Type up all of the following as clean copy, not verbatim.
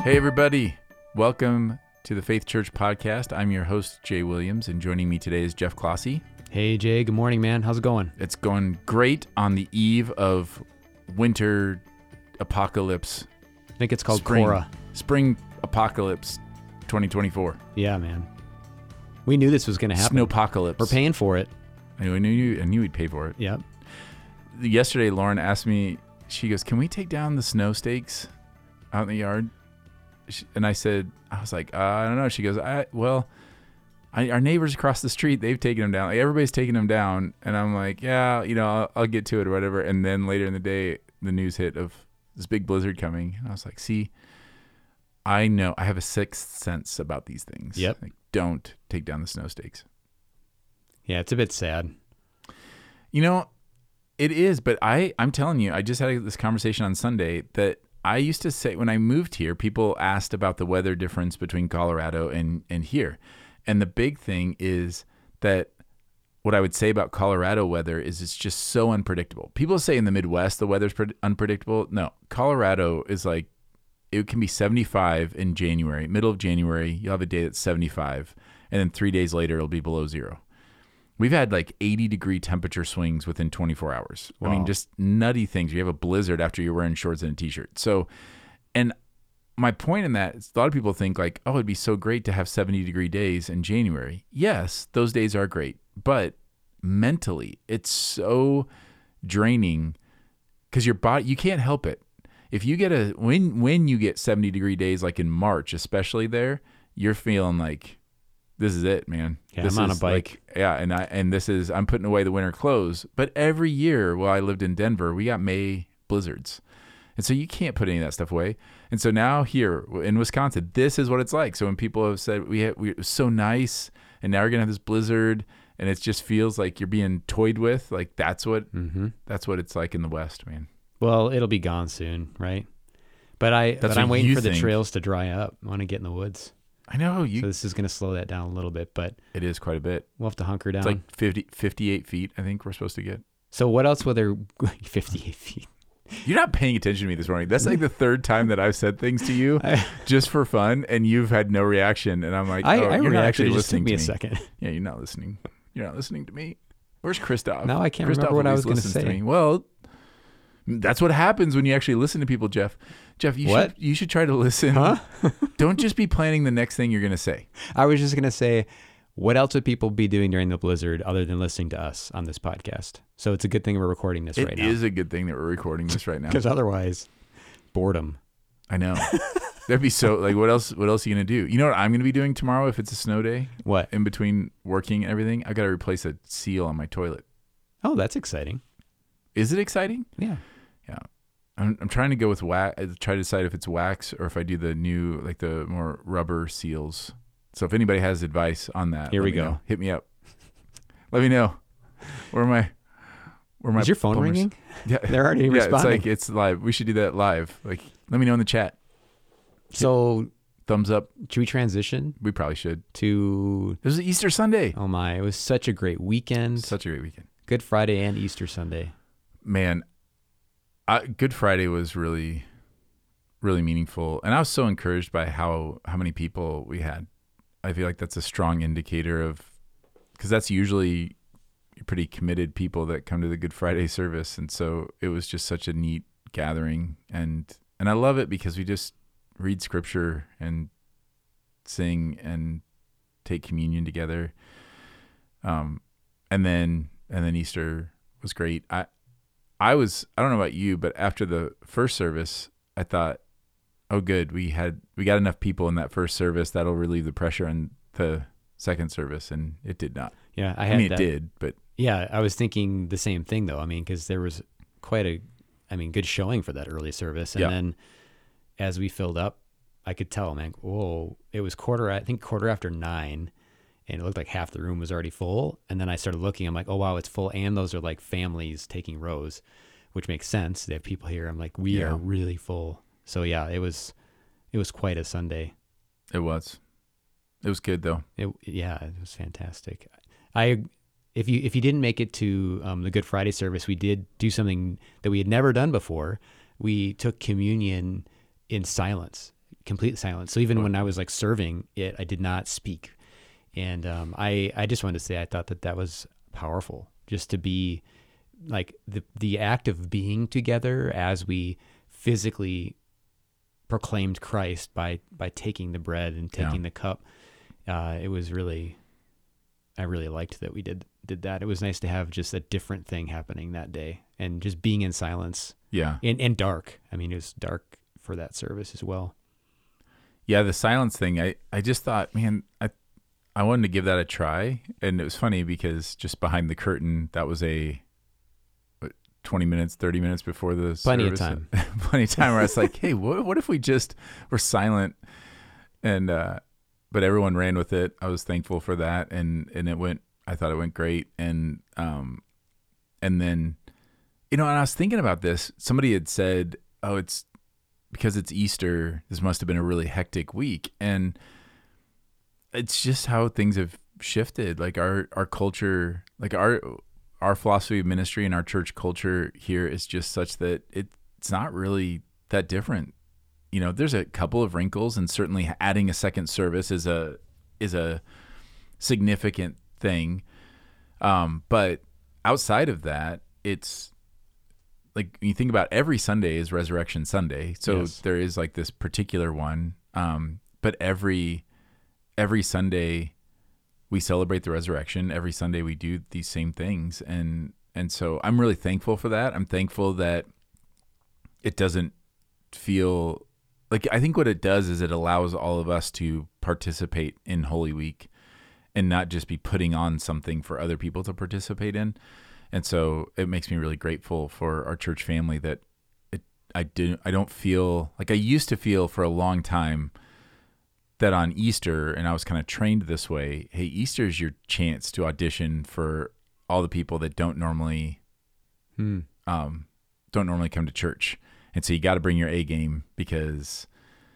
Hey, everybody. Welcome to the Faith Church Podcast. I'm your host, Jay Williams, and joining me today is Jeff Clossy. Hey, Jay. Good morning, man. How's it going? It's going great on the eve of winter apocalypse. I think it's called Cora. Spring apocalypse 2024. Yeah, man. We knew this was going to happen. Snowpocalypse. We're paying for it. I knew we'd pay for it. Yep. Yesterday, Lauren asked me, she goes, can we take down the snow stakes out in the yard? And I was like, I don't know. She goes, our neighbors across the street, they've taken them down. Like, everybody's taking them down. And I'm like, yeah, I'll get to it or whatever. And then later in the day, the news hit of this big blizzard coming. And I was like, see, I know. I have a sixth sense about these things. Yep. Like, don't take down the snow stakes. Yeah, it's a bit sad. It is. But I'm telling you, I just had this conversation on Sunday that I used to say when I moved here, people asked about the weather difference between Colorado and here. And the big thing is that what I would say about Colorado weather is it's just so unpredictable. People say in the Midwest the weather's unpredictable. No, Colorado is like, it can be 75 in January, middle of January. You'll have a day that's 75. And then 3 days later, it'll be below zero. We've had like 80-degree temperature swings within 24 hours. Wow. I mean, just nutty things. You have a blizzard after you're wearing shorts and a T-shirt. So, and my point in that is a lot of people think like, oh, it'd be so great to have 70-degree days in January. Yes, those days are great. But mentally, it's so draining because your body, you can't help it. If you get when you get 70-degree days, like in March, especially there, you're feeling like, this is it, man. Yeah, I'm on a bike. I'm putting away the winter clothes. But every year while I lived in Denver, we got May blizzards. And so you can't put any of that stuff away. And so now here in Wisconsin, this is what it's like. So when people have said it was so nice and now we're going to have this blizzard and it just feels like you're being toyed with, like that's what it's like in the West, man. Well, it'll be gone soon, right? But I'm waiting for the trails to dry up. I want to get in the woods. I know. So this is going to slow that down a little bit, but it is quite a bit. We'll have to hunker down. It's like 58 feet, I think we're supposed to get. So what else will there 58 feet? You're not paying attention to me this morning. That's like the third time that I've said things to you just for fun, and you've had no reaction. And I'm like, you're not actually listening to me. Just took me a second. Yeah, you're not listening. You're not listening to me. Where's Christoph? Now I can't remember what I was going to say. Well, that's what happens when you actually listen to people, Jeff. Jeff, you should try to listen. Huh? Don't just be planning the next thing you're going to say. I was just going to say, what else would people be doing during the blizzard other than listening to us on this podcast? So it's a good thing we're recording this right now. It is a good thing that we're recording this right now. Because otherwise, boredom. I know. That'd be so, like, what else are you going to do? You know what I'm going to be doing tomorrow if it's a snow day? What? In between working and everything, I've got to replace a seal on my toilet. Oh, that's exciting. Is it exciting? Yeah. Yeah. I'm trying to go with wax. Try to decide if it's wax or if I do the new, like the more rubber seals. So if anybody has advice on that, here we go. Know. Hit me up. Let me know. Where am I? Is your phone ringing? Yeah, they're already responding. It's live. We should do that live. Like, let me know in the chat. So thumbs up. Should we transition? We probably should. It was Easter Sunday. Oh my! It was such a great weekend. Such a great weekend. Good Friday and Easter Sunday. Man. Good Friday was really, really meaningful. And I was so encouraged by how many people we had. I feel like that's a strong indicator because that's usually pretty committed people that come to the Good Friday service. And so it was just such a neat gathering. And I love it because we just read scripture and sing and take communion together. And then Easter was great. I don't know about you, but after the first service, I thought, oh, good. We got enough people in that first service that'll relieve the pressure on the second service. And it did not. Yeah. It did, but yeah, I was thinking the same thing though. I mean, cause there was quite good showing for that early service. And then as we filled up, I could tell, man, whoa, it was quarter after 9. And it looked like half the room was already full. And then I started looking. I'm like, oh, wow, it's full. And those are like families taking rows, which makes sense. They have people here. I'm like, we are really full. So, yeah, it was quite a Sunday. It was. It was good, though. It was fantastic. If you didn't make it to the Good Friday service, we did do something that we had never done before. We took communion in silence. complete silence. So even when I was like serving it, I did not speak. And I just wanted to say I thought that was powerful, just to be like the act of being together as we physically proclaimed Christ by taking the bread and taking the cup. It was really, I really liked that we did that. It was nice to have just a different thing happening that day and just being in silence. Yeah. And dark. I mean, it was dark for that service as well. Yeah, the silence thing, I just thought, man, I wanted to give that a try. And it was funny because just behind the curtain, that was 20 minutes, 30 minutes before the Plenty service. of time. Plenty of time where I was like, hey, what if we just were silent? And but everyone ran with it. I was thankful for that. And I thought it went great. And then, and I was thinking about this. Somebody had said, oh, it's because it's Easter, this must have been a really hectic week. And it's just how things have shifted. Like our culture, like our philosophy of ministry and our church culture here is just such that it's not really that different. There's a couple of wrinkles, and certainly adding a second service is a significant thing. But outside of that, it's like when you think about every Sunday is Resurrection Sunday. So Yes. there is like this particular one. But every Sunday we celebrate the resurrection. Every Sunday we do these same things. And so I'm really thankful for that. I'm thankful that it doesn't feel like, I think what it does is it allows all of us to participate in Holy Week and not just be putting on something for other people to participate in. And so it makes me really grateful for our church family that I don't feel like I used to feel for a long time that on Easter, and I was kind of trained this way, hey, Easter is your chance to audition for all the people that don't normally come to church. And so you got to bring your A game because,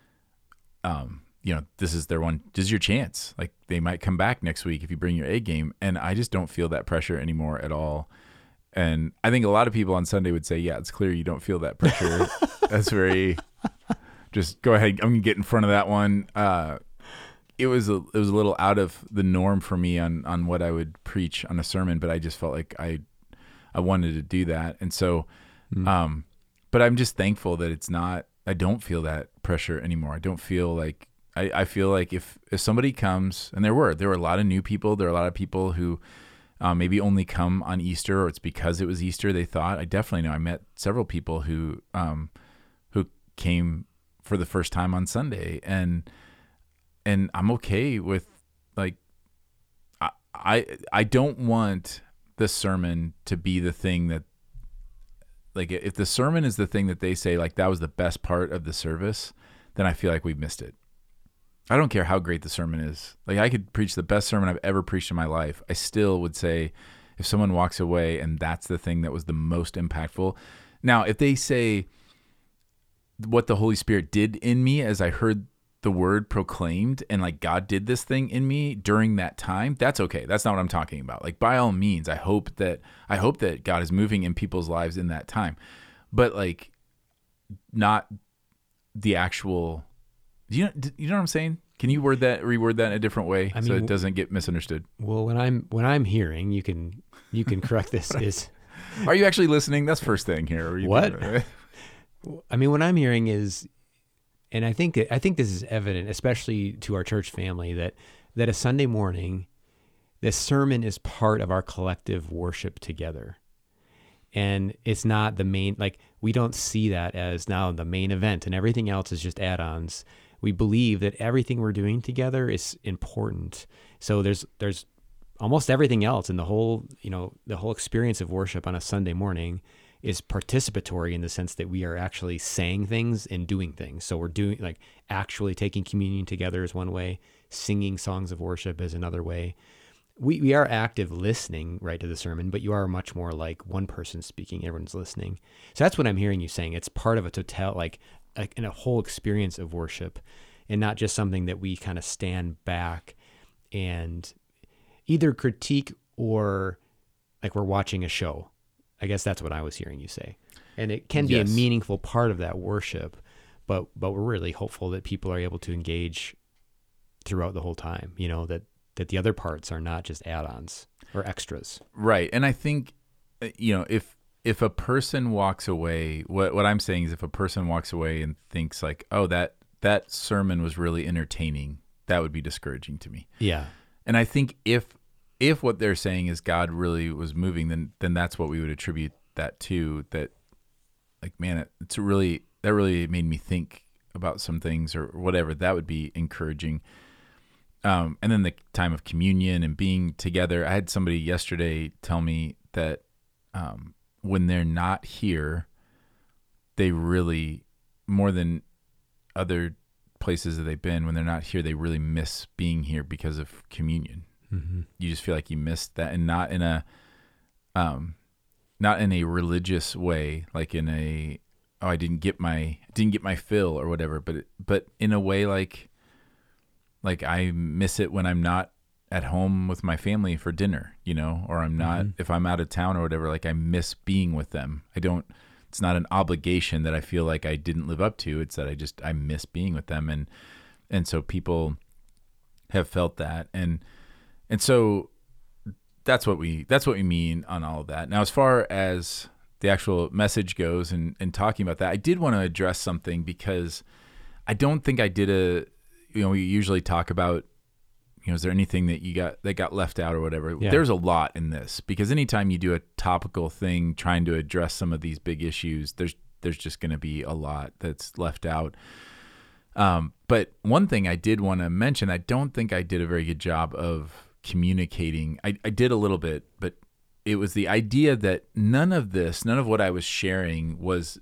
this is your chance. Like they might come back next week if you bring your A game. And I just don't feel that pressure anymore at all. And I think a lot of people on Sunday would say, yeah, it's clear you don't feel that pressure. That's very, just go ahead. I'm going to get in front of that one. It was a little out of the norm for me on what I would preach on a sermon, but I just felt like I wanted to do that. And so, but I'm just thankful that I don't feel that pressure anymore. I don't feel like, I feel like if somebody comes, and there were a lot of new people, there are a lot of people who maybe only come on Easter, or it's because it was Easter, they thought. I definitely know. I met several people who came for the first time on Sunday, and I'm okay with, like, I don't want the sermon to be the thing that, like, if the sermon is the thing that they say, like, that was the best part of the service, then I feel like we've missed it. I don't care how great the sermon is. Like, I could preach the best sermon I've ever preached in my life. I still would say, if someone walks away and that's the thing that was the most impactful. Now, if they say what the Holy Spirit did in me as I heard the word proclaimed, and like God did this thing in me during that time, that's okay. That's not what I'm talking about. Like, by all means, I hope that God is moving in people's lives in that time, but like, not the actual. You know what I'm saying? Can you reword that in a different way so it doesn't get misunderstood? Well, when I'm hearing, you can correct this. Is Are you actually listening? That's first thing here. What? I mean, what I'm hearing is, and I think this is evident, especially to our church family, that a Sunday morning, this sermon is part of our collective worship together. And it's not the main, like, we don't see that as now the main event and everything else is just add-ons. We believe that everything we're doing together is important. So there's almost everything else, and the whole experience of worship on a Sunday morning is participatory in the sense that we are actually saying things and doing things. So we're doing, like, actually taking communion together is one way, singing songs of worship is another way. We are active listening, right, to the sermon, but you are much more like one person speaking, everyone's listening. So that's what I'm hearing you saying. It's part of a total, like in a whole experience of worship, and not just something that we kind of stand back and either critique or like we're watching a show. I guess that's what I was hearing you say. And it can be a meaningful part of that worship, but we're really hopeful that people are able to engage throughout the whole time, that the other parts are not just add-ons or extras. Right. And I think, if a person walks away, what I'm saying is if a person walks away and thinks like, oh, that sermon was really entertaining, that would be discouraging to me. Yeah. And I think if what they're saying is God really was moving, then that's what we would attribute that to, that like, man, that really made me think about some things or whatever. That would be encouraging. And then the time of communion and being together. I had somebody yesterday tell me that when they're not here, they really, more than other places that they've been, when they're not here, they really miss being here because of communion. Mm-hmm. You just feel like you missed that, and not in a religious way, like in a, oh, I didn't get my fill or whatever, but in a way like I miss it when I'm not at home with my family for dinner, or I'm not, if I'm out of town or whatever, like I miss being with them. It's not an obligation that I feel like I didn't live up to. It's that I miss being with them. And so people have felt that. And so that's what we mean on all of that. Now, as far as the actual message goes and talking about that, I did want to address something, because I don't think I did we usually talk about, is there anything that got left out or whatever? Yeah. There's a lot in this, because anytime you do a topical thing trying to address some of these big issues, there's just going to be a lot that's left out. But one thing I did want to mention, I don't think I did a very good job of communicating. I did a little bit, but it was the idea that none of what I was sharing was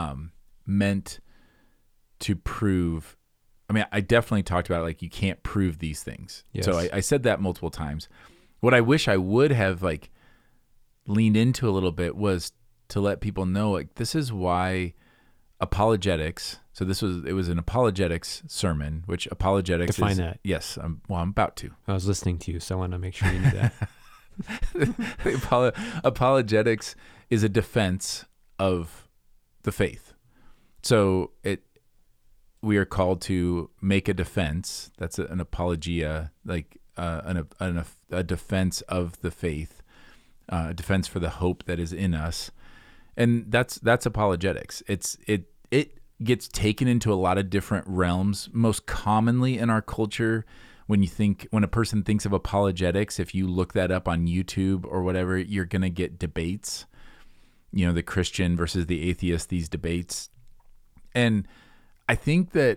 meant to prove. I mean, I definitely talked about it, like you can't prove these things. Yes. So I said that multiple times. What I wish I would have like leaned into a little bit was to let people know, like, this is why apologetics. So it was an apologetics sermon, which apologetics Define is. that. Yes. I'm about to. I was listening to you, so I want to make sure you knew that. Apologetics is a defense of the faith. So we are called to make a defense. That's an apologia, like a defense of the faith, a defense for the hope that is in us, and that's apologetics. It gets taken into a lot of different realms. Most commonly in our culture, when a person thinks of apologetics, if you look that up on YouTube or whatever, you're gonna get debates. The Christian versus the atheist, these debates, and I think that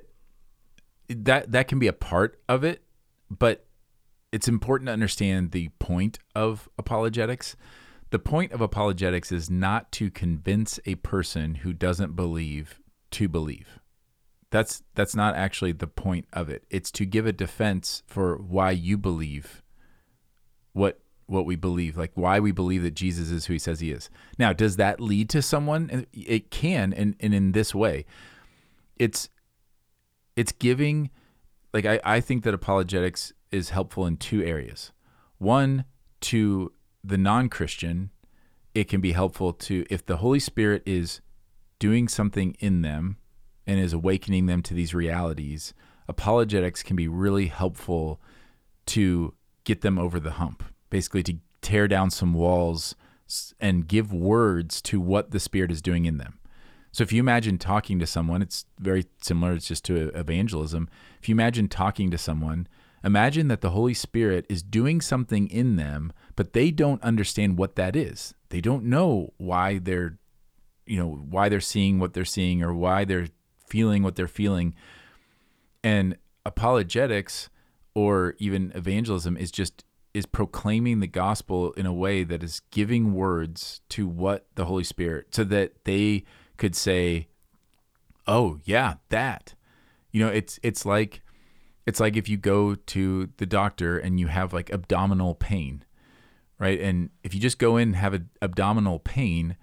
can be a part of it, but it's important to understand the point of apologetics. The point of apologetics is not to convince a person who doesn't believe to believe. That's not actually the point of it. It's to give a defense for why you believe what we believe, like why we believe that Jesus is who he says he is. Now, does that lead to someone? It can, and in this way. It's giving, like, I think that apologetics is helpful in two areas. One, to the non-Christian, it can be helpful to, if the Holy Spirit is doing something in them and is awakening them to these realities, apologetics can be really helpful to get them over the hump, basically to tear down some walls and give words to what the Spirit is doing in them. So if you imagine talking to someone, it's very similar, it's just to evangelism. If you imagine talking to someone, imagine that the Holy Spirit is doing something in them, but they don't understand what that is. They don't know why they're seeing what they're seeing or why they're feeling what they're feeling. And apologetics or even evangelism is proclaiming the gospel in a way that is giving words to what the Holy Spirit, so that they could say, oh yeah, that, it's like if you go to the doctor and you have like abdominal pain, right? And if you just go in and have abdominal pain,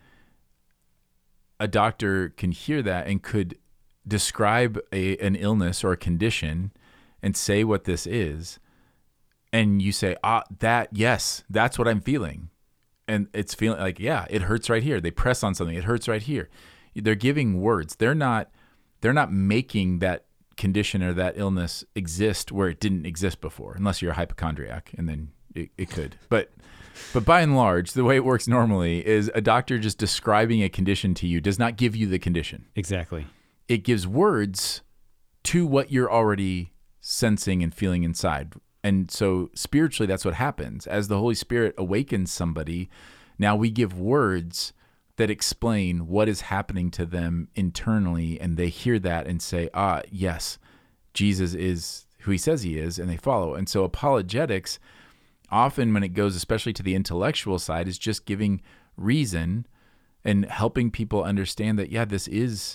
a doctor can hear that and could describe an illness or a condition and say what this is. And you say, yes, that's what I'm feeling. And it's feeling like, yeah, it hurts right here. They press on something. It hurts right here. They're giving words. They're not they're not making that condition or that illness exist where it didn't exist before, unless you're a hypochondriac, and then it could. But by and large, the way it works normally is a doctor just describing a condition to you does not give you the condition. Exactly. It gives words to what you're already sensing and feeling inside. And so spiritually, that's what happens. As the Holy Spirit awakens somebody, now we give words that explain what is happening to them internally, and they hear that and say, yes, Jesus is who he says he is, and they follow. And so apologetics, often when it goes especially to the intellectual side, is just giving reason and helping people understand that, yeah, this is,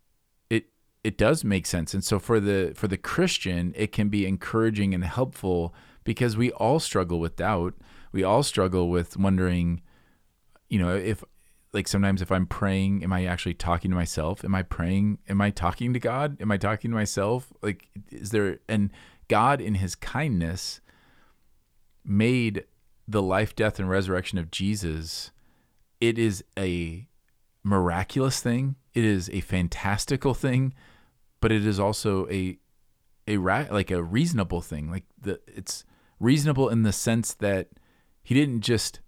it does make sense. And so for the Christian, it can be encouraging and helpful because we all struggle with doubt. We all struggle with wondering, if, like, sometimes if I'm praying, am I actually talking to myself? Am I praying? Am I talking to God? Am I talking to myself? Like, and God in his kindness made the life, death, and resurrection of Jesus. It is a miraculous thing. It is a fantastical thing, but it is also a reasonable thing. Like, it's reasonable in the sense that he didn't just,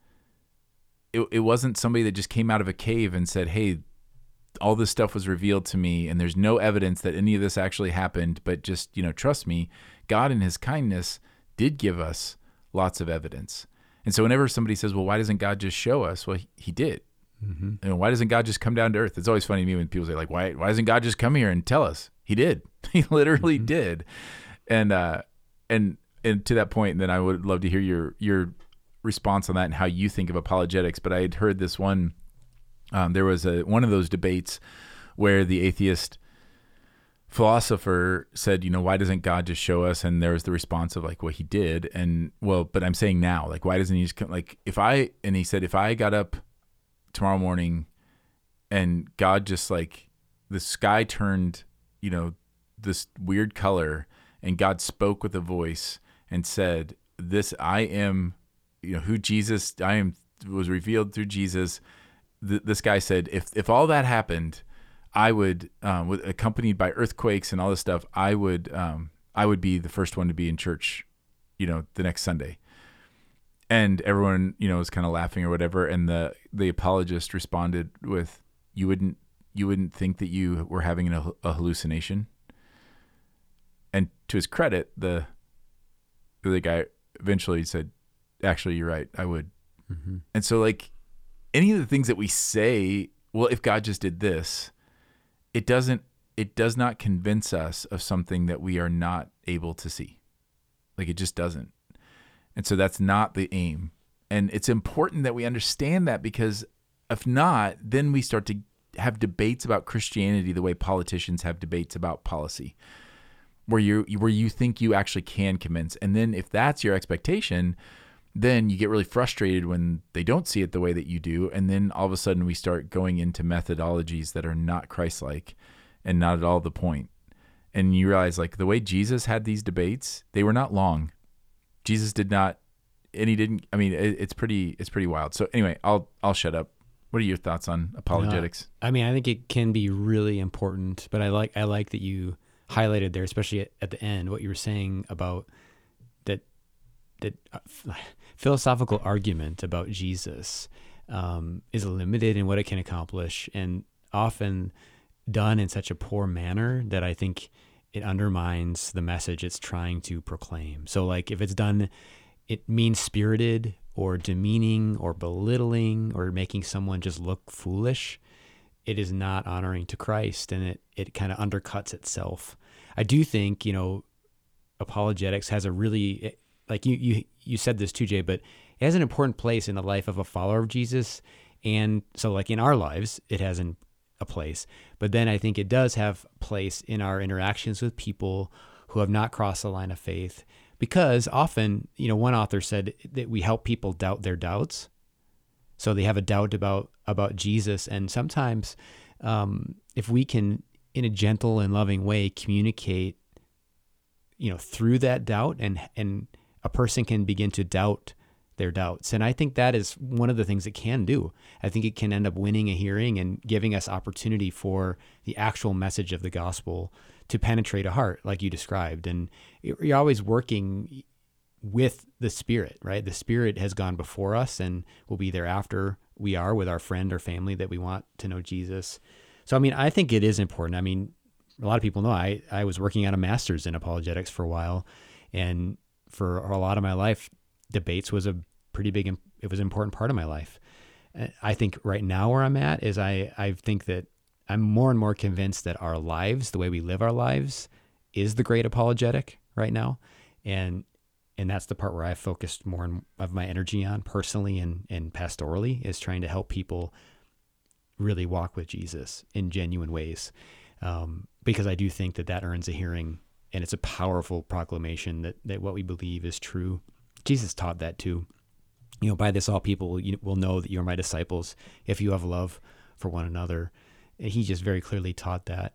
it wasn't somebody that just came out of a cave and said, hey, all this stuff was revealed to me and there's no evidence that any of this actually happened, but just, trust me. God in his kindness did give us lots of evidence. And so whenever somebody says, well, why doesn't God just show us? Well, he did. Mm-hmm. And why doesn't God just come down to earth? It's always funny to me when people say, like, why doesn't God just come here and tell us? He did. He literally did. And to that point, then I would love to hear your response on that and how you think of apologetics. But I had heard this one, there was one of those debates where the atheist philosopher said, why doesn't God just show us? And there was the response of like, well, he did. And well, but I'm saying now, like, why doesn't he just come? Like, and he said, if I got up tomorrow morning and God just, like, the sky turned, this weird color, and God spoke with a voice and said, I am, who Jesus, was revealed through Jesus. This guy said, if all that happened, I would, accompanied by earthquakes and all this stuff, I would be the first one to be in church, the next Sunday. And everyone, was kind of laughing or whatever. And the apologist responded with, you wouldn't think that you were having a hallucination. And to his credit, the other guy eventually said, actually, you're right, I would. Mm-hmm. And so, like, any of the things that we say, well, if God just did this, it does not convince us of something that we are not able to see. Like, it just doesn't. And so that's not the aim. And it's important that we understand that, because if not, then we start to have debates about Christianity the way politicians have debates about policy, where you think you actually can convince. And then if that's your expectation, then you get really frustrated when they don't see it the way that you do. And then all of a sudden we start going into methodologies that are not Christ-like and not at all the point. And you realize, like, the way Jesus had these debates, they were not long. Jesus did not, and he didn't, I mean, it's pretty wild. So anyway, I'll shut up. What are your thoughts on apologetics? I mean, I think it can be really important, but I like that you highlighted there, especially at the end, what you were saying about that philosophical argument about Jesus is limited in what it can accomplish, and often done in such a poor manner that I think it undermines the message it's trying to proclaim. So, like, if it's done, it mean-spirited or demeaning or belittling or making someone just look foolish, it is not honoring to Christ, and it kind of undercuts itself. I do think, apologetics has a really, like you said this too, Jay, but it has an important place in the life of a follower of Jesus. And so, like, in our lives, it has a place. But then I think it does have place in our interactions with people who have not crossed the line of faith, because often, one author said that we help people doubt their doubts. So they have a doubt about Jesus. And sometimes if we can, in a gentle and loving way, communicate, through that doubt, and a person can begin to doubt their doubts. And I think that is one of the things it can do. I think it can end up winning a hearing and giving us opportunity for the actual message of the gospel to penetrate a heart, like you described. And you're always working with the Spirit, right? The Spirit has gone before us and will be there after we are with our friend or family that we want to know Jesus. So, I mean, I think it is important. I mean, a lot of people know I was working on a master's in apologetics for a while. And for a lot of my life, debates was a pretty big, it was an important part of my life. I think right now where I'm at is I think that I'm more and more convinced that our lives, the way we live our lives, is the great apologetic right now. And that's the part where I've focused more of my energy on personally and pastorally, is trying to help people really walk with Jesus in genuine ways. Because I do think that earns a hearing, and it's a powerful proclamation that what we believe is true. Jesus taught that too. By this all people will know that you're my disciples if you have love for one another. He just very clearly taught that.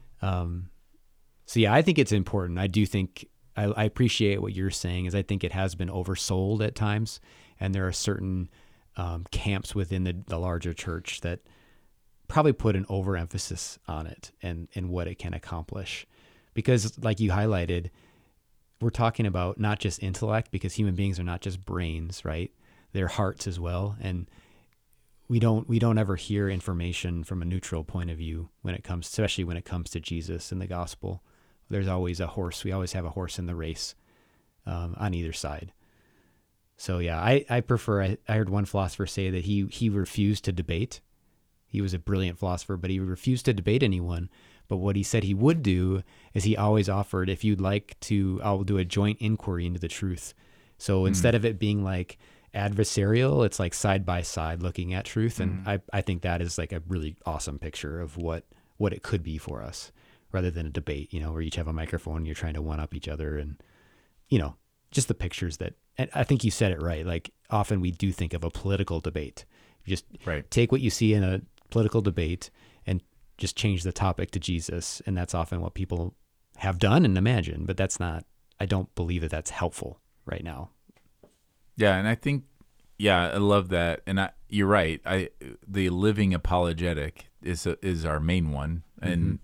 So yeah, I think it's important. I do think I appreciate what you're saying, is I think it has been oversold at times, and there are certain camps within the larger church that probably put an overemphasis on it and what it can accomplish. Because like you highlighted, we're talking about not just intellect, because human beings are not just brains, right? They're hearts as well. And we don't ever hear information from a neutral point of view especially when it comes to Jesus and the gospel. There's always a horse. We always have a horse in the race on either side. So yeah, I prefer, I heard one philosopher say that he refused to debate. He was a brilliant philosopher, but he refused to debate anyone. But what he said he would do is he always offered, if you'd like to, I'll do a joint inquiry into the truth. So instead of it being like adversarial, it's like side by side looking at truth. And I think that is like a really awesome picture of what it could be for us, rather than a debate, where you each have a microphone and you're trying to one up each other. And, just the pictures and I think you said it right. Like often we do think of a political debate. You just take what you see in a political debate and just change the topic to Jesus. And that's often what people have done and imagine, but I don't believe that that's helpful right now. Yeah. And I think, I love that. And you're right. The living apologetic is our main one. And,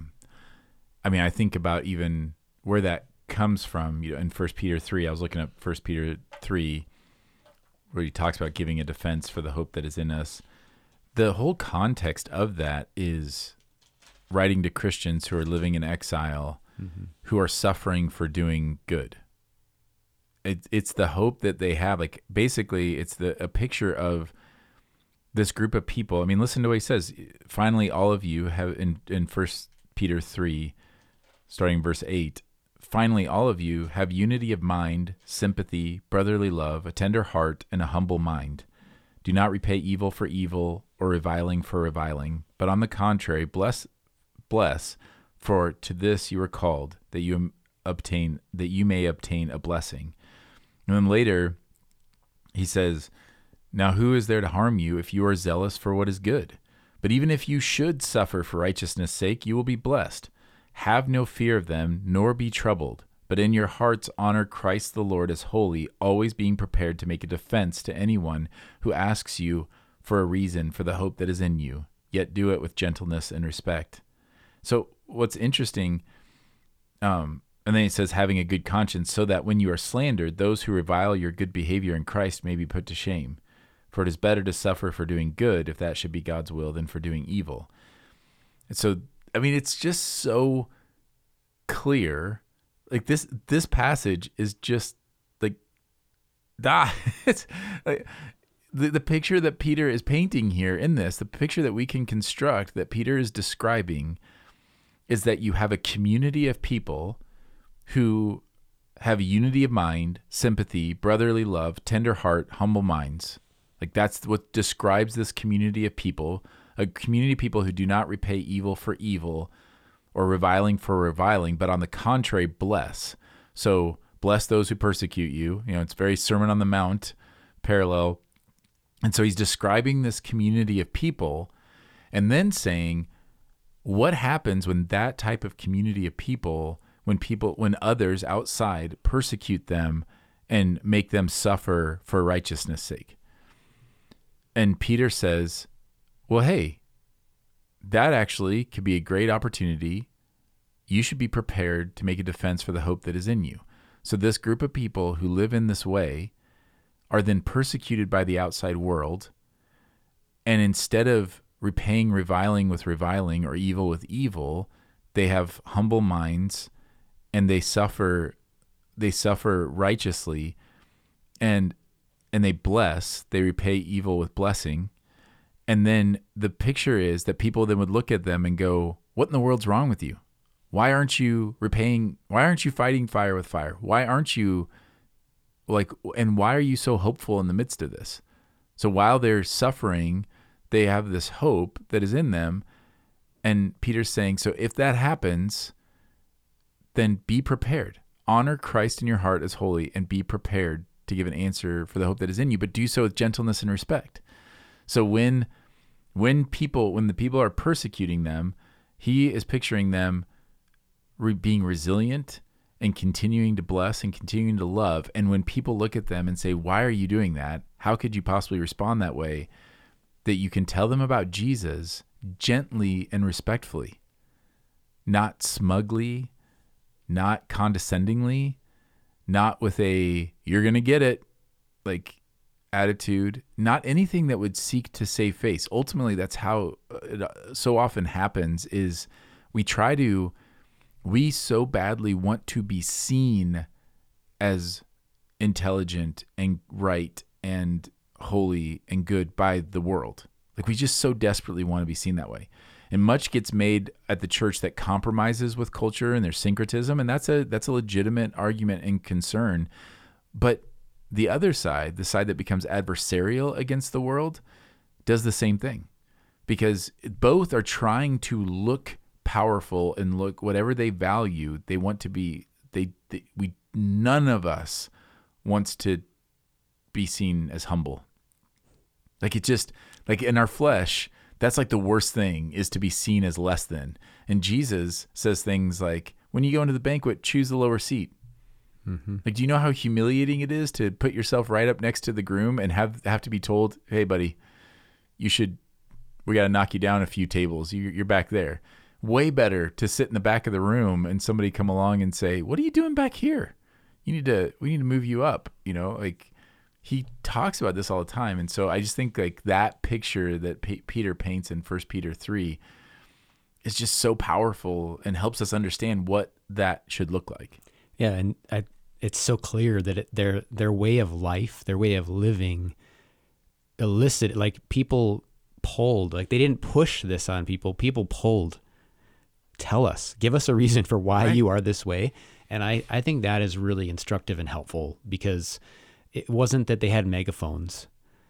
I think about even where that comes from, in 1 Peter 3, I was looking at 1 Peter 3, where he talks about giving a defense for the hope that is in us. The whole context of that is writing to Christians who are living in exile, who are suffering for doing good. It's the hope that they have. Like basically, it's a picture of this group of people. I mean, listen to what he says. Finally, all of you have in 1 Peter 3, starting verse 8. Finally, all of you have unity of mind, sympathy, brotherly love, a tender heart, and a humble mind. Do not repay evil for evil or reviling for reviling, but on the contrary, bless, for to this you are called, that you may obtain a blessing. And then later, he says, now who is there to harm you if you are zealous for what is good? But even if you should suffer for righteousness' sake, you will be blessed. Have no fear of them, nor be troubled, but in your hearts honor Christ the Lord as holy, always being prepared to make a defense to anyone who asks you for a reason for the hope that is in you, yet do it with gentleness and respect. So what's interesting, and then he says, having a good conscience, so that when you are slandered, those who revile your good behavior in Christ may be put to shame. For it is better to suffer for doing good, if that should be God's will, than for doing evil. And so, it's just so clear. Like this passage is just like, it's like the picture that Peter is painting here in this, the picture that we can construct that Peter is describing, is that you have a community of people who have unity of mind, sympathy, brotherly love, tender heart, humble minds. Like that's what describes this community of people, a community of people who do not repay evil for evil or reviling for reviling, but on the contrary, bless. So bless those who persecute you. It's very Sermon on the Mount parallel. And so he's describing this community of people and then saying, what happens when that type of community of people, when others outside persecute them and make them suffer for righteousness' sake. And Peter says, well, hey, that actually could be a great opportunity. You should be prepared to make a defense for the hope that is in you. So this group of people who live in this way are then persecuted by the outside world. And instead of repaying reviling with reviling or evil with evil, they have humble minds and they suffer righteously, and they bless, they repay evil with blessing. And then the picture is that people then would look at them and go, what in the world's wrong with you? Why aren't you fighting fire with fire? Why aren't you and why are you so hopeful in the midst of this? So while they're suffering, they have this hope that is in them. And Peter's saying, so if that happens, then be prepared. Honor Christ in your heart as holy and be prepared to give an answer for the hope that is in you, but do so with gentleness and respect. So when the people are persecuting them, he is picturing them being resilient and continuing to bless and continuing to love. And when people look at them and say, why are you doing that? How could you possibly respond that way? That you can tell them about Jesus gently and respectfully, not smugly, not condescendingly, not with a, you're going to get it, attitude, not anything that would seek to save face. Ultimately, that's how it so often happens is we so badly want to be seen as intelligent and right and holy and good by the world. We just so desperately want to be seen that way. And much gets made at the church that compromises with culture and their syncretism, and that's a legitimate argument and concern. But the other side, the side that becomes adversarial against the world, does the same thing, because both are trying to look powerful and look whatever they value. They want to be. None of us wants to be seen as humble. In our flesh, that's the worst thing, is to be seen as less than. And Jesus says things like, when you go into the banquet, choose the lower seat. Mm-hmm. Do you know how humiliating it is to put yourself right up next to the groom and have to be told, hey, buddy, we got to knock you down a few tables. You're back there. Way better to sit in the back of the room and somebody come along and say, what are you doing back here? We need to move you up. He talks about this all the time. And so I just think that picture that Peter paints in 1 Peter 3 is just so powerful and helps us understand what that should look like. Yeah. And it's so clear that their way of life, their way of living elicited, people pulled, they didn't push this on people. People pulled, tell us, give us a reason for why you are this way. And I think that is really instructive and helpful, because it wasn't that they had megaphones,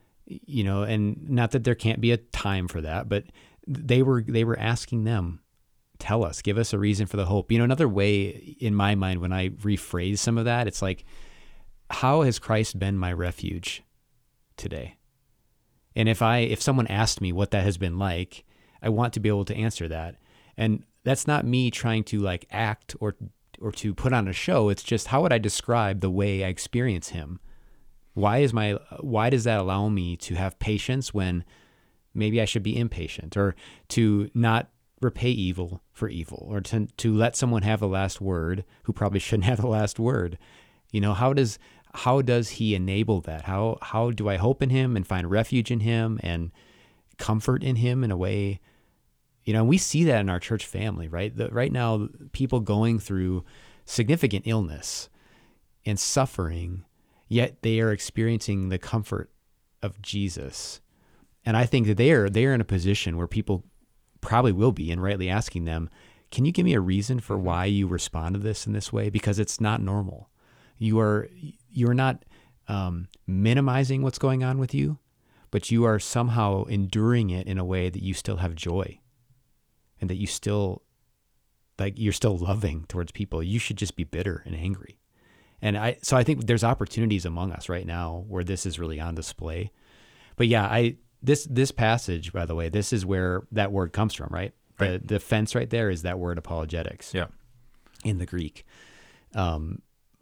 and not that there can't be a time for that, but they were asking them, tell us, give us a reason for the hope. Another way in my mind, when I rephrase some of that, it's how has Christ been my refuge today? And if someone asked me what that has been like, I want to be able to answer that. And that's not me trying to act or to put on a show. It's just, how would I describe the way I experience him? Why does that allow me to have patience when maybe I should be impatient, or to not repay evil for evil, or to let someone have the last word who probably shouldn't have the last word? How does he enable that? How do I hope in him and find refuge in him and comfort in him in a way? And we see that in our church family, right? Right now, people going through significant illness and suffering, yet they are experiencing the comfort of Jesus. And I think that they are in a position where people probably will be, and rightly asking them, can you give me a reason for why you respond to this in this way? Because it's not normal. You're not minimizing what's going on with you, but you are somehow enduring it in a way that you still have joy, and that you still, you're still loving towards people. You should just be bitter and angry. And so I think there's opportunities among us right now where this is really on display. But yeah, this passage, by the way, this is where that word comes from, right? The defense right there is that word apologetics. Yeah. In the Greek. I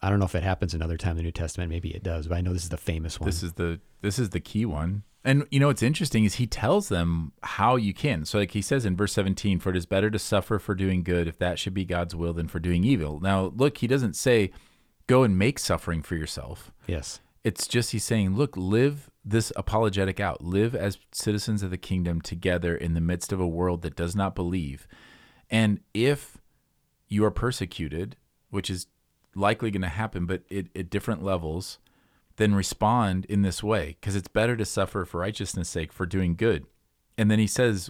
I don't know if it happens another time in the New Testament. Maybe it does, but I know this is the famous one. This is the key one. And what's interesting is he tells them how you can. So like he says in verse 17, for it is better to suffer for doing good, if that should be God's will, than for doing evil. Now, look, he doesn't say, go and make suffering for yourself. Yes. It's just he's saying, look, live this apologetic out. Live as citizens of the kingdom together in the midst of a world that does not believe. And if you are persecuted, which is likely going to happen, but at different levels, then respond in this way, because it's better to suffer for righteousness' sake, for doing good. And then he says,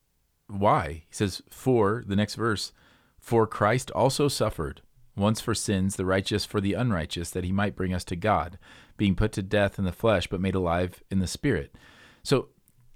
why? He says, for, the next verse, for Christ also suffered once for sins, the righteous for the unrighteous, that he might bring us to God, being put to death in the flesh, but made alive in the spirit. So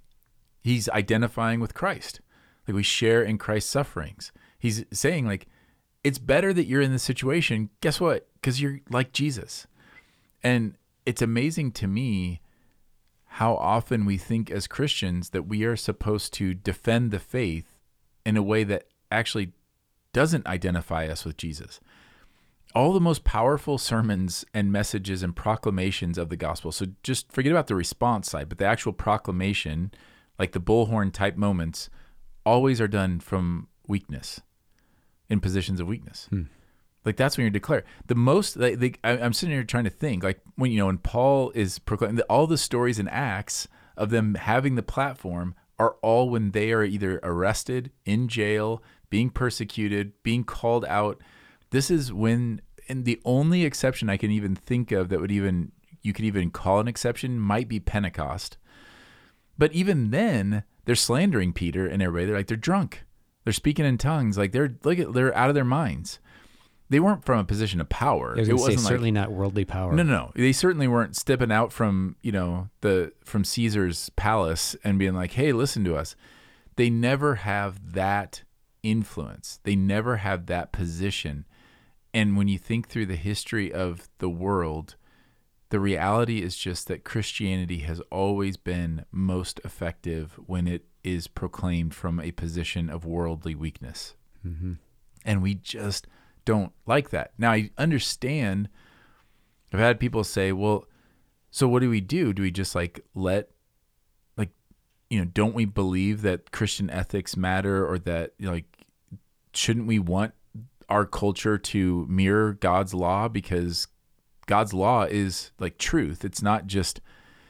he's identifying with Christ. Like, we share in Christ's sufferings. He's saying, like, it's better that you're in this situation. Guess what? Because you're like Jesus. And it's amazing to me how often we think as Christians that we are supposed to defend the faith in a way that actually doesn't identify us with Jesus. All the most powerful sermons and messages and proclamations of the gospel, so just forget about the response side, but the actual proclamation, like the bullhorn type moments, always are done from weakness, in positions of weakness. Like, that's when you're declared. The most, I'm sitting here trying to think, like, when Paul is proclaiming, all the stories in Acts of them having the platform are all when they are either arrested, in jail, being persecuted, being called out. This is when, and the only exception I can even think of that you could even call an exception might be Pentecost. But even then, they're slandering Peter and everybody. They're drunk. They're speaking in tongues. They're out of their minds. They weren't from a position of power. It wasn't certainly not worldly power. No. They certainly weren't stepping out from from Caesar's palace and being like, "Hey, listen to us." They never have that influence. They never have that position. And when you think through the history of the world, the reality is just that Christianity has always been most effective when it is proclaimed from a position of worldly weakness. Mm-hmm. And we just don't like that. Now, I understand. I've had people say, well, so what do we do? Do we just don't we believe that Christian ethics matter, or that, shouldn't we want our culture to mirror God's law, because God's law is like truth. It's not just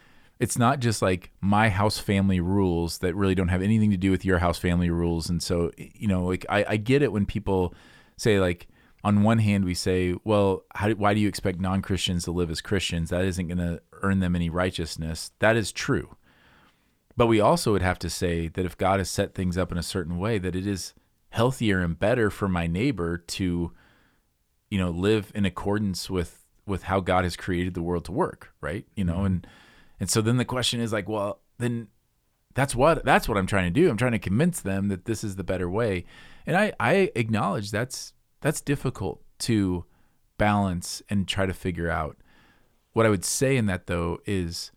like my house family rules that really don't have anything to do with your house family rules. And so, I get it when people say, like, on one hand, we say, well, why do you expect non-Christians to live as Christians? That isn't going to earn them any righteousness. That is true. But we also would have to say that if God has set things up in a certain way, that it is healthier and better for my neighbor to, live in accordance with how God has created the world to work, right? And so then the question is like, well, then that's what I'm trying to do. I'm trying to convince them that this is the better way. And I acknowledge that's difficult to balance and try to figure out. What I would say in that, though, is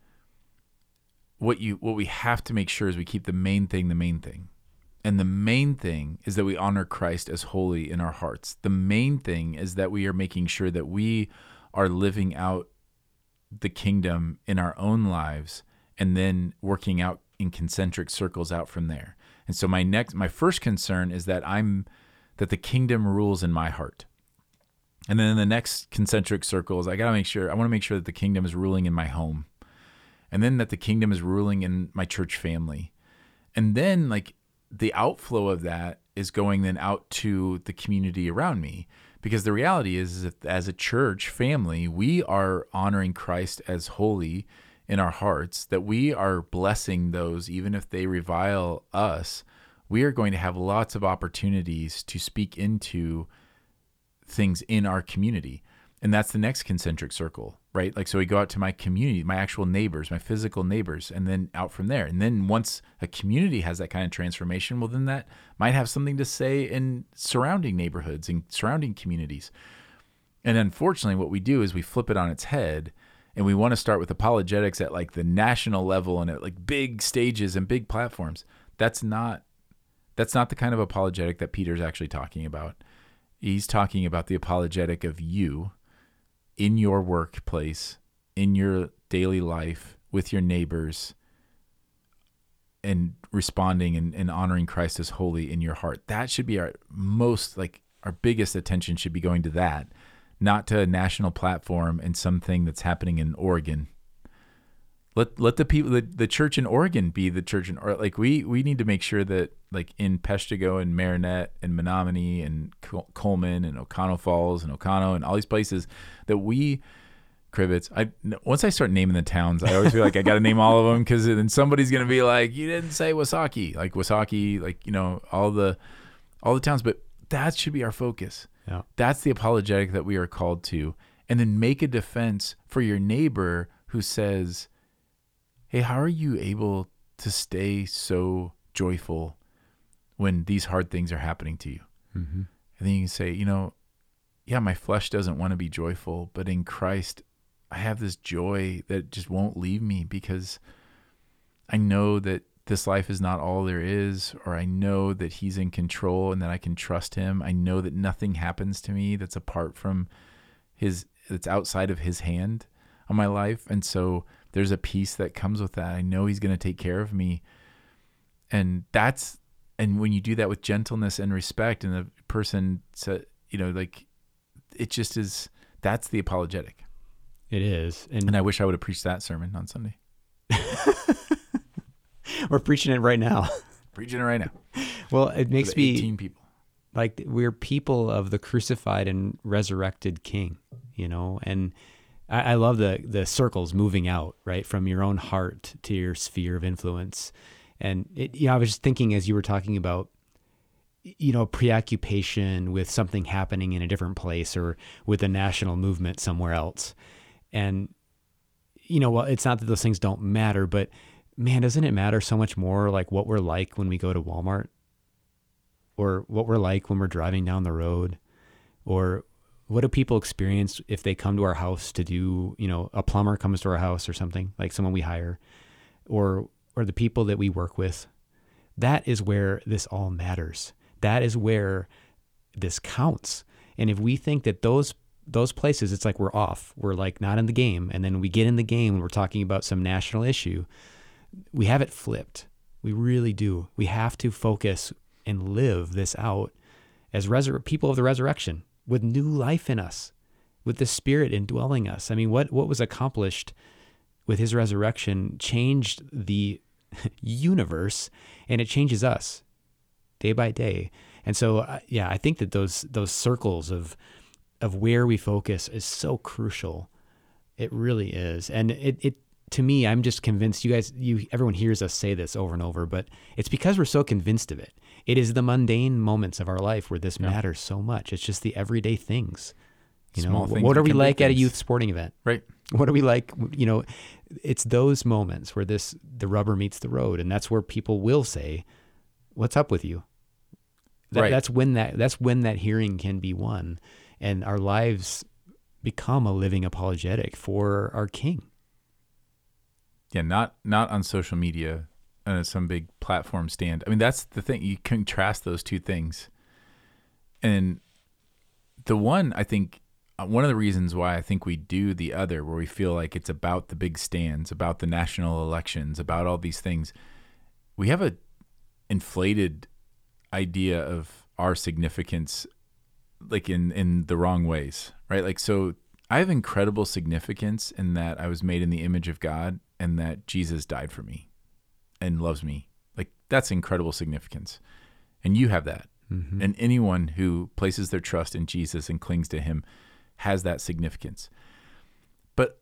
what we have to make sure is we keep the main thing the main thing. And the main thing is that we honor Christ as holy in our hearts. The main thing is that we are making sure that we are living out the kingdom in our own lives, and then working out in concentric circles out from there. And so my first concern is that the kingdom rules in my heart. And then in the next concentric circles, I want to make sure that the kingdom is ruling in my home. And then that the kingdom is ruling in my church family. And then, like, the outflow of that is going then out to the community around me. Because the reality is that as a church family, we are honoring Christ as holy in our hearts, that we are blessing those, even if they revile us. We are going to have lots of opportunities to speak into things in our community. And that's the next concentric circle, right? Like, so we go out to my community, my actual neighbors, my physical neighbors, and then out from there. And then once a community has that kind of transformation, well, then that might have something to say in surrounding neighborhoods and surrounding communities. And unfortunately, what we do is we flip it on its head, and we want to start with apologetics at like the national level and at like big stages and big platforms. That's not the kind of apologetic that Peter's actually talking about. He's talking about the apologetic of you in your workplace, in your daily life, with your neighbors, and responding and honoring Christ as holy in your heart. That should be our biggest attention should be going to that, not to a national platform and something that's happening in Oregon. Let the people, the church in Oregon be the church in, or like we need to make sure that like in Peshtigo and Marinette and Menominee and Coleman and O'Connell Falls and O'Connell and all these places that we, Crivets, once I start naming the towns, I always feel like I got to name all of them, because then somebody's going to be like, you didn't say Wasaki, like, you know, all the towns, but that should be our focus. Yeah. That's the apologetic that we are called to. And then make a defense for your neighbor who says, hey, how are you able to stay so joyful when these hard things are happening to you? Mm-hmm. And then you can say, you know, yeah, my flesh doesn't want to be joyful, but in Christ, I have this joy that just won't leave me, because I know that this life is not all there is, or I know that he's in control and that I can trust him. I know that nothing happens to me that's apart from that's outside of his hand on my life. And so there's a peace that comes with that. I know he's going to take care of me. And when you do that with gentleness and respect, and the person said, you know, like, it just is, that's the apologetic. It is. And I wish I would have preached that sermon on Sunday. We're preaching it right now. Preaching it right now. Well, it makes me 18 people. Like, we're people of the crucified and resurrected King, you know, and I love the circles moving out, right, from your own heart to your sphere of influence. And I was just thinking, as you were talking about, you know, preoccupation with something happening in a different place or with a national movement somewhere else. And, you know, well, it's not that those things don't matter, but man, doesn't it matter so much more, like what we're like when we go to Walmart, or what we're like when we're driving down the road, or what do people experience if they come to our house to do, you know, a plumber comes to our house or something, like someone we hire, or the people that we work with. That is where this all matters. That is where this counts. And if we think that those places, it's like we're off, we're like not in the game, and then we get in the game and we're talking about some national issue, we have it flipped. We really do. We have to focus and live this out as people of the resurrection, with new life in us, with the Spirit indwelling us. I mean, what was accomplished with his resurrection changed the universe, and it changes us day by day. And so, I think that those circles of where we focus is so crucial. It really is. And it to me, I'm just convinced, everyone hears us say this over and over, but it's because we're so convinced of it. It is the mundane moments of our life where this matters so much. It's just the everyday things. You know, what are we like at a youth sporting event? Right. What are we like? You know, it's those moments where the rubber meets the road, and that's where people will say, "What's up with you?" Right. That's when that hearing can be won, and our lives become a living apologetic for our King. Yeah, not on social media and some big platform stand. I mean, that's the thing. You contrast those two things. And the one, I think, one of the reasons why I think we do the other, where we feel like it's about the big stands, about the national elections, about all these things, we have a inflated idea of our significance, like in the wrong ways, right? Like, so I have incredible significance in that I was made in the image of God, and that Jesus died for me and loves me. Like, that's incredible significance. And you have that. Mm-hmm. And anyone who places their trust in Jesus and clings to him has that significance. But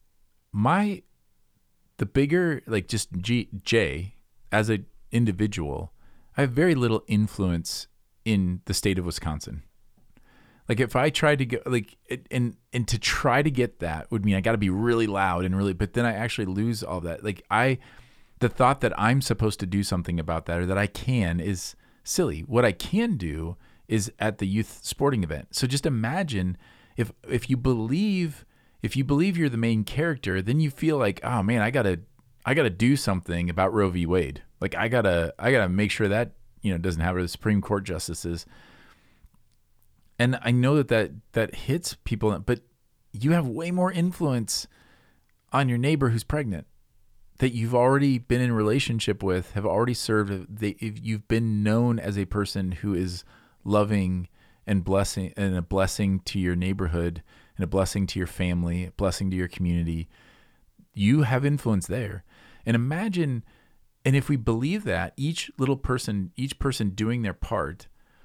the bigger, like, just Jay, as an individual, I have very little influence in the state of Wisconsin. Like, if I tried to go, like, and to try to get that would mean I got to be really loud and really, but then I actually lose all that. Like, the thought that I'm supposed to do something about that, or that I can, is silly. What I can do is at the youth sporting event. So just imagine if you believe you're the main character, then you feel like, oh man, I gotta do something about Roe v. Wade. Like, I gotta make sure that, you know, doesn't happen to the Supreme Court justices. And I know that hits people, but you have way more influence on your neighbor who's pregnant, that you've already been in a relationship with, have already served. You've been known as a person who is loving and blessing, and a blessing to your neighborhood, and a blessing to your family, a blessing to your community. You have influence there. And imagine, and if we believe that, each person doing their part,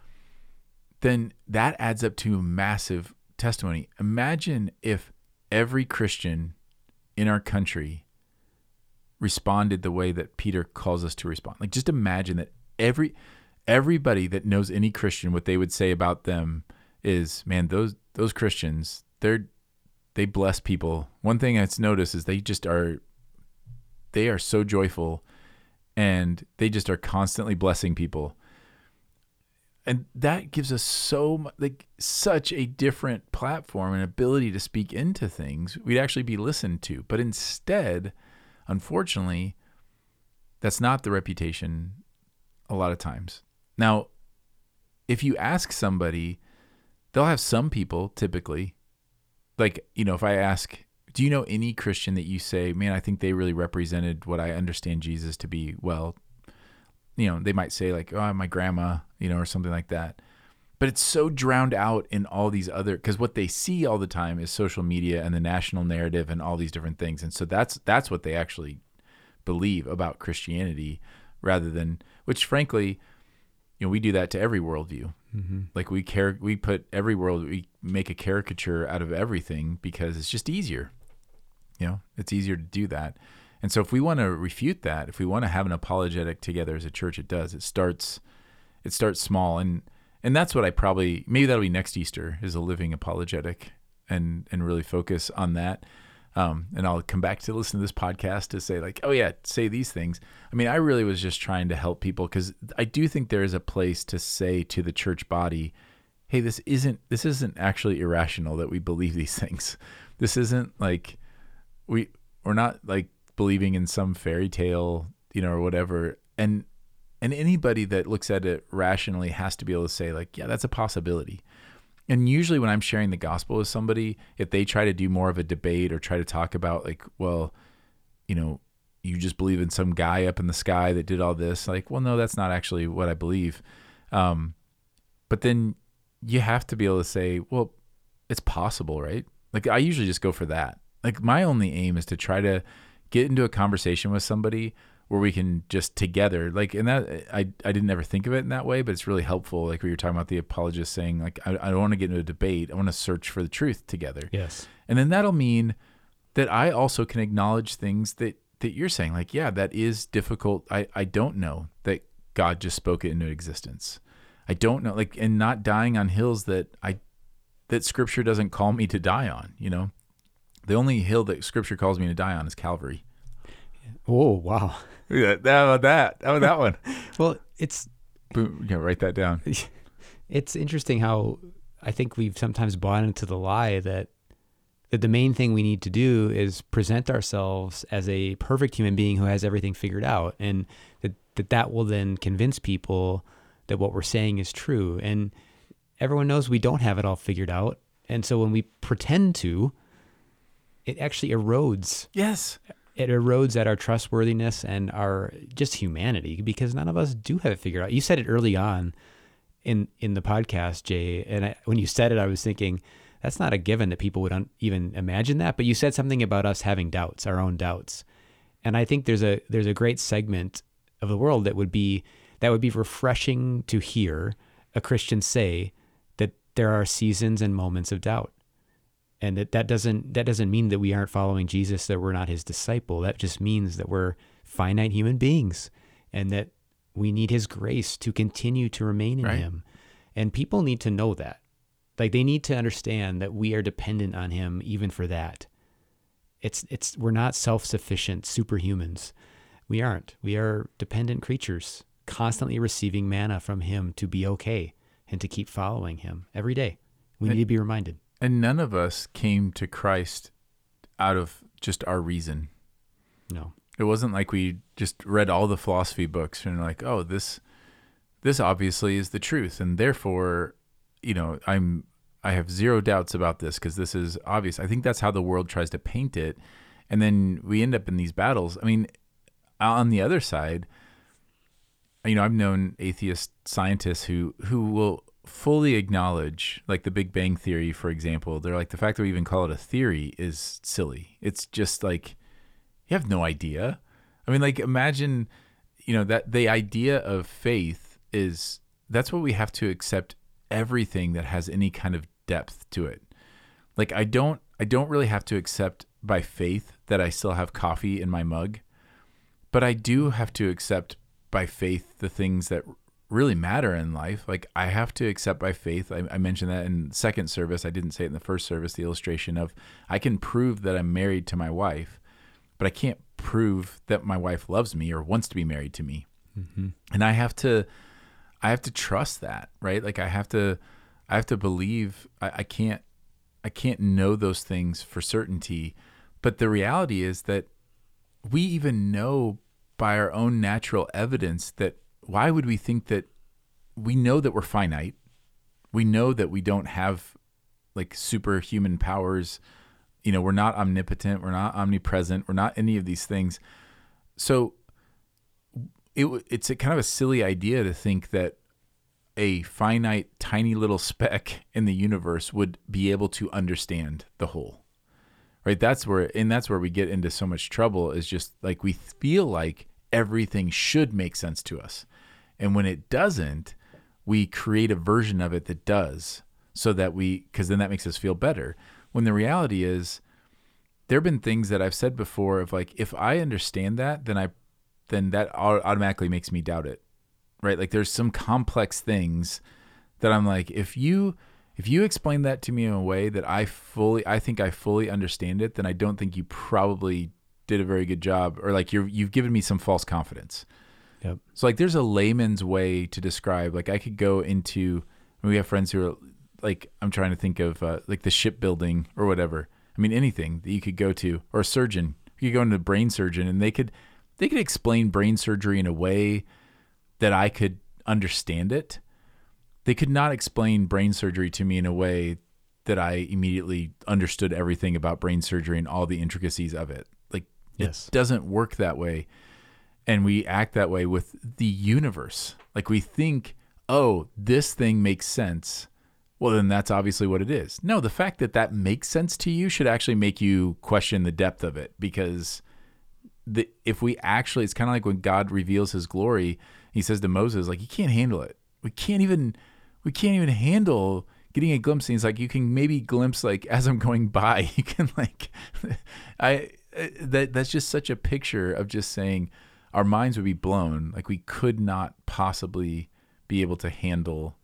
then that adds up to a massive testimony. Imagine if every Christian in our country responded the way that Peter calls us to respond. Like, just imagine that everybody that knows any Christian, what they would say about them is, man, those Christians, they bless people. One thing that's noticed is they are so joyful, and they just are constantly blessing people. And that gives us such a different platform and ability to speak into things. We'd actually be listened to. But instead, unfortunately, that's not the reputation a lot of times. Now, if you ask somebody, they'll have some people typically, like, if I ask, do you know any Christian that you say, man, I think they really represented what I understand Jesus to be? Well, they might say like, oh, my grandma, or something like that. But it's so drowned out in all these other, because what they see all the time is social media and the national narrative and all these different things. And so that's what they actually believe about Christianity, rather than, which frankly, we do that to every worldview. Mm-hmm. Like we make a caricature out of everything because it's just easier. It's easier to do that. And so if we want to refute that, if we want to have an apologetic together as a church, it does. It starts small. And that's what maybe that'll be next Easter, is a living apologetic, and really focus on that. And I'll come back to listen to this podcast to say like, oh yeah, say these things. I mean, I really was just trying to help people, because I do think there is a place to say to the church body, hey, this isn't actually irrational that we believe these things. This isn't like, we're not like believing in some fairy tale, or whatever. And anybody that looks at it rationally has to be able to say like, yeah, that's a possibility. And usually when I'm sharing the gospel with somebody, if they try to do more of a debate or try to talk about like, well, you just believe in some guy up in the sky that did all this, like, well, no, that's not actually what I believe. But then you have to be able to say, well, it's possible, right? Like, I usually just go for that. Like, my only aim is to try to get into a conversation with somebody where we can just together, like, and that I didn't ever think of it in that way, but it's really helpful. Like we were talking about the apologist saying like, I don't want to get into a debate. I want to search for the truth together. Yes. And then that'll mean that I also can acknowledge things that you're saying, like, yeah, that is difficult. I don't know that God just spoke it into existence. I don't know, like, and not dying on hills that Scripture doesn't call me to die on, The only hill that Scripture calls me to die on is Calvary. Oh, wow. How about that one? Well, it's... Boom, write that down. It's interesting how I think we've sometimes bought into the lie that the main thing we need to do is present ourselves as a perfect human being who has everything figured out, and that will then convince people that what we're saying is true. And everyone knows we don't have it all figured out. And so when we pretend to, it actually erodes. Yes. It erodes at our trustworthiness and our just humanity, because none of us do have it figured out. You said it early on in the podcast, Jay, and when you said it, I was thinking that's not a given that people would even imagine that. But you said something about us having doubts, our own doubts, and I think there's a great segment of the world that would be refreshing to hear a Christian say that there are seasons and moments of doubt. And that doesn't mean that we aren't following Jesus, that we're not his disciple. That just means that we're finite human beings, and that we need his grace to continue to remain in him. And people need to know that. Like, they need to understand that we are dependent on him even for that. We're not self-sufficient superhumans. We aren't. We are dependent creatures, constantly receiving manna from him to be okay and to keep following him every day. We need to be reminded. And none of us came to Christ out of just our reason. No. It wasn't like we just read all the philosophy books and like, oh, this obviously is the truth, and therefore, I'm I have zero doubts about this because this is obvious. I think that's how the world tries to paint it. And then we end up in these battles. I mean, on the other side, I've known atheist scientists who will fully acknowledge, like the Big Bang Theory, for example. They're like, the fact that we even call it a theory is silly. It's just like, you have no idea. I mean, like, imagine, that the idea of faith that's what we have to accept everything that has any kind of depth to it. Like, I don't really have to accept by faith that I still have coffee in my mug, but I do have to accept by faith the things that really matter in life. Like, I have to accept by faith. I mentioned that in the second service. I didn't say it in the first service, the illustration of I can prove that I'm married to my wife, but I can't prove that my wife loves me or wants to be married to me. Mm-hmm. And I have to trust that, right? Like, I have to believe. I can't know those things for certainty, but the reality is that we even know by our own natural evidence that why would we think that we know that we're finite? We know that we don't have like superhuman powers. We're not omnipotent. We're not omnipresent. We're not any of these things. So it's a kind of a silly idea to think that a finite, tiny little speck in the universe would be able to understand the whole, right? That's where we get into so much trouble, is just like we feel like everything should make sense to us. And when it doesn't, we create a version of it that does, so that because then that makes us feel better. When the reality is, there have been things that I've said before of like, if I understand that, then that automatically makes me doubt it. Right? Like, there's some complex things that I'm like, if you explain that to me in a way that I think I fully understand it, then I don't think you probably did a very good job, or like you've given me some false confidence. Yep. So like, there's a layman's way to describe, like, I could go into, we have friends who are like, I'm trying to think of like the shipbuilding or whatever. I mean, anything that you could go to, or a surgeon, you could go into a brain surgeon, and they could explain brain surgery in a way that I could understand it. They could not explain brain surgery to me in a way that I immediately understood everything about brain surgery and all the intricacies of it. Like, yes. It doesn't work that way. And we act that way with the universe. Like, we think, oh, this thing makes sense. Well, then that's obviously what it is. No, the fact that makes sense to you should actually make you question the depth of it, because if we actually, it's kind of like when God reveals his glory, he says to Moses, like, you can't handle it. We can't even handle getting a glimpse. And he's like, you can maybe glimpse, like, as I'm going by, you can like, that's just such a picture of just saying our minds would be blown. Like, we could not possibly be able to handle,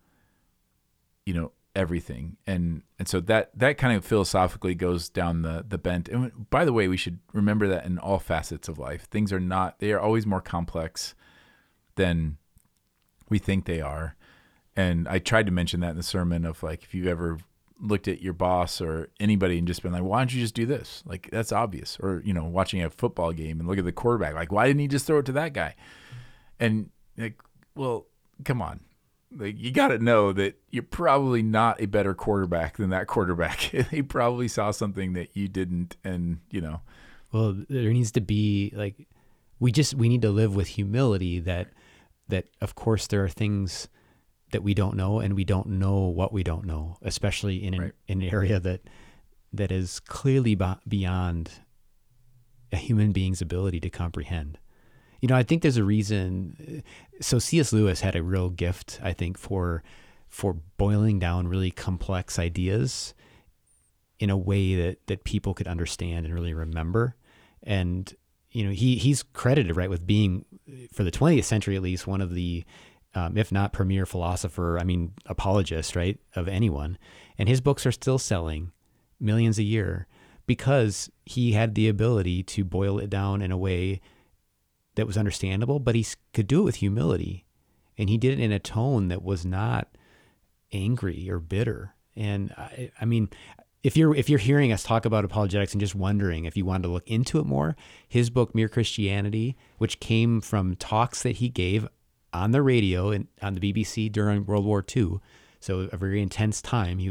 everything. And so that kind of philosophically goes down the bent. And by the way, we should remember that in all facets of life, things they are always more complex than we think they are. And I tried to mention that in the sermon of like, if you've ever looked at your boss or anybody and just been like, why don't you just do this? Like, that's obvious. Or, watching a football game and look at the quarterback, like, why didn't he just throw it to that guy? And like, well, come on. Like, you got to know that you're probably not a better quarterback than that quarterback. They probably saw something that you didn't. And, well, there needs to be like, we need to live with humility that of course there are things that we don't know, and we don't know what we don't know, especially in an area that is clearly beyond a human being's ability to comprehend. I think there's a reason. So C.S. Lewis had a real gift, I think, for boiling down really complex ideas in a way that people could understand and really remember. And he's credited, right, with being, for the 20th century at least, one of the if not premier philosopher, apologist, right, of anyone. And his books are still selling millions a year because he had the ability to boil it down in a way that was understandable, but he could do it with humility. And he did it in a tone that was not angry or bitter. And if you're hearing us talk about apologetics and just wondering if you wanted to look into it more, his book, Mere Christianity, which came from talks that he gave on the radio and on the BBC during World War II, so a very intense time. He was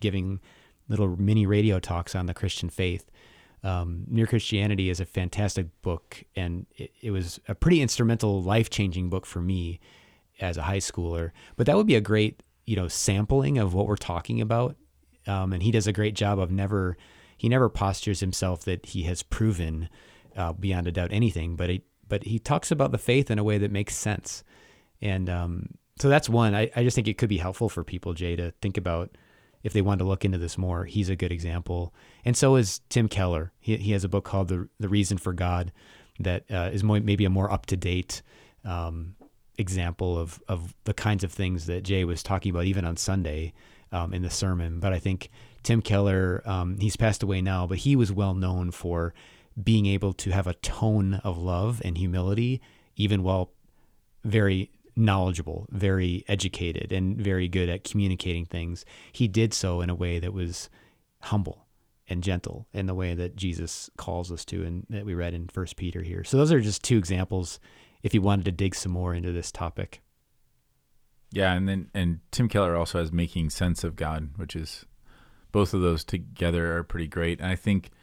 giving little mini radio talks on the Christian faith. Mere Christianity is a fantastic book, and it was a pretty instrumental, life-changing book for me as a high schooler. But that would be a great, sampling of what we're talking about. And he does a great job of he never postures himself that he has proven beyond a doubt anything, but he talks about the faith in a way that makes sense. And so that's one. I just think it could be helpful for people, Jay, to think about if they want to look into this more. He's a good example. And so is Tim Keller. He has a book called The Reason for God that is maybe a more up-to-date example of the kinds of things that Jay was talking about even on Sunday in the sermon. But I think Tim Keller, he's passed away now, but he was well known for being able to have a tone of love and humility, even while very knowledgeable, very educated, and very good at communicating things. He did so in a way that was humble and gentle, in the way that Jesus calls us to, and that we read in 1 Peter here. So those are just two examples if you wanted to dig some more into this topic. Yeah, and Tim Keller also has Making Sense of God, which is, both of those together are pretty great. And I think,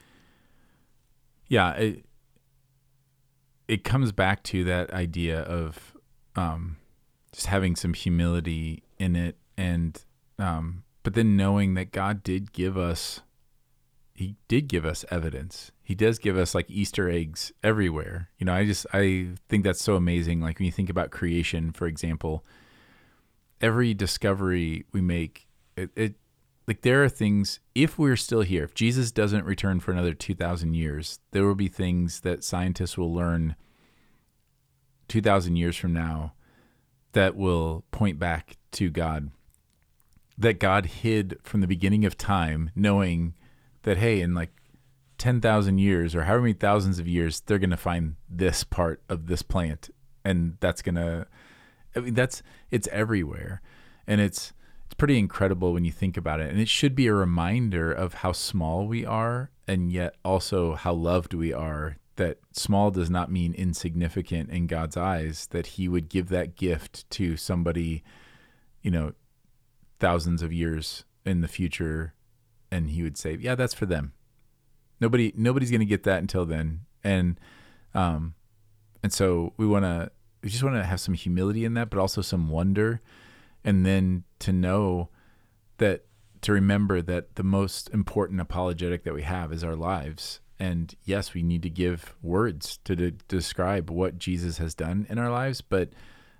it comes back to that idea of just having some humility in it, and but then knowing that God did give us evidence. He does give us like Easter eggs everywhere. I think that's so amazing. Like when you think about creation, for example, every discovery we make, like there are things, if we're still here, if Jesus doesn't return for another 2,000 years, there will be things that scientists will learn 2,000 years from now that will point back to God, that God hid from the beginning of time, knowing that, hey, in like 10,000 years or however many thousands of years, they're going to find this part of this plant. And that's going to, it's everywhere. And it's pretty incredible when you think about it. And it should be a reminder of how small we are, and yet also how loved we are, that small does not mean insignificant in God's eyes, that he would give that gift to somebody, thousands of years in the future, and he would say, yeah, that's for them. Nobody's going to get that until then. And so we just want to have some humility in that, but also some wonder. And then to know that, to remember that the most important apologetic that we have is our lives. And yes, we need to give words to describe what Jesus has done in our lives, but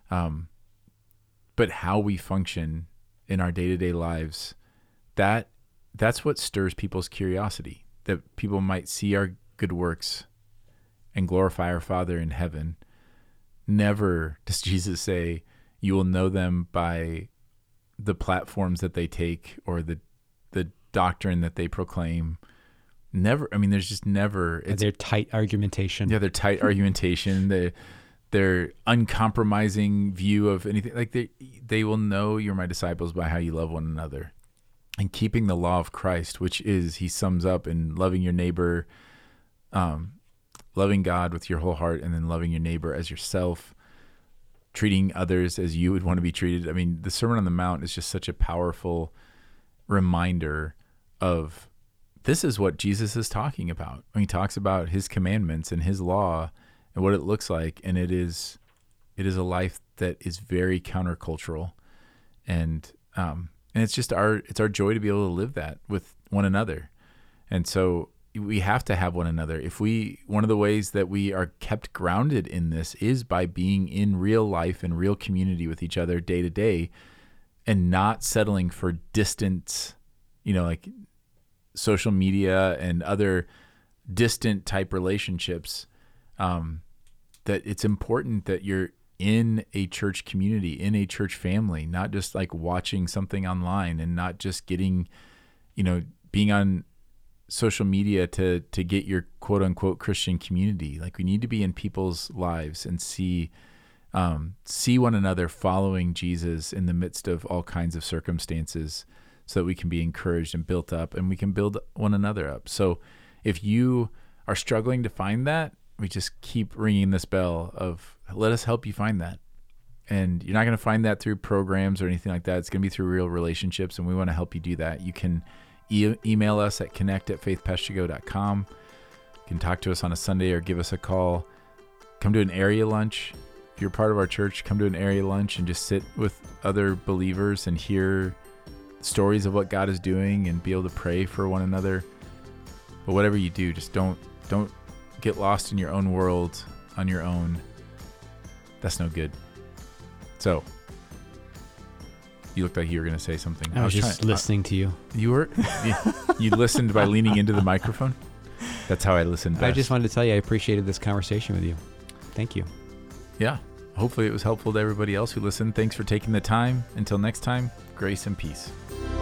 how we function in our day-to-day lives, that's what stirs people's curiosity, that people might see our good works and glorify our Father in heaven. Never does Jesus say, you will know them by the platforms that they take or the doctrine that they proclaim. Never. I mean, there's just never. It's their tight argumentation. Yeah, their tight argumentation. Their uncompromising view of anything. Like they will know you're my disciples by how you love one another, and keeping the law of Christ, which is, he sums up in loving your neighbor, loving God with your whole heart, and then loving your neighbor as yourself, treating others as you would want to be treated. I mean, the Sermon on the Mount is just such a powerful reminder of this is what Jesus is talking about when he talks about his commandments and his law and what it looks like. And it is a life that is very countercultural, and it's just our joy to be able to live that with one another. And so we have to have one another. One of the ways that we are kept grounded in this is by being in real life and real community with each other day to day, and not settling for distance, like social media and other distant type relationships. That it's important that you're in a church community, in a church family, not just like watching something online, and not just getting, being on social media to get your quote unquote Christian community. Like, we need to be in people's lives and see one another following Jesus in the midst of all kinds of circumstances, so that we can be encouraged and built up, and we can build one another up. So if you are struggling to find that, we just keep ringing this bell of, let us help you find that. And you're not going to find that through programs or anything like that. It's going to be through real relationships, and we want to help you do that. You can email us at connect@faithpeshtigo.com. You can talk to us on a Sunday or give us a call. Come to an area lunch. If you're part of our church, come to an area lunch and just sit with other believers and hear stories of what God is doing and be able to pray for one another. But whatever you do, just don't get lost in your own world on your own. That's no good. So, you looked like you were going to say something. I was just listening to you. You were? You listened by leaning into the microphone? That's how I listened best. I just wanted to tell you I appreciated this conversation with you. Thank you. Yeah. Hopefully it was helpful to everybody else who listened. Thanks for taking the time. Until next time, grace and peace.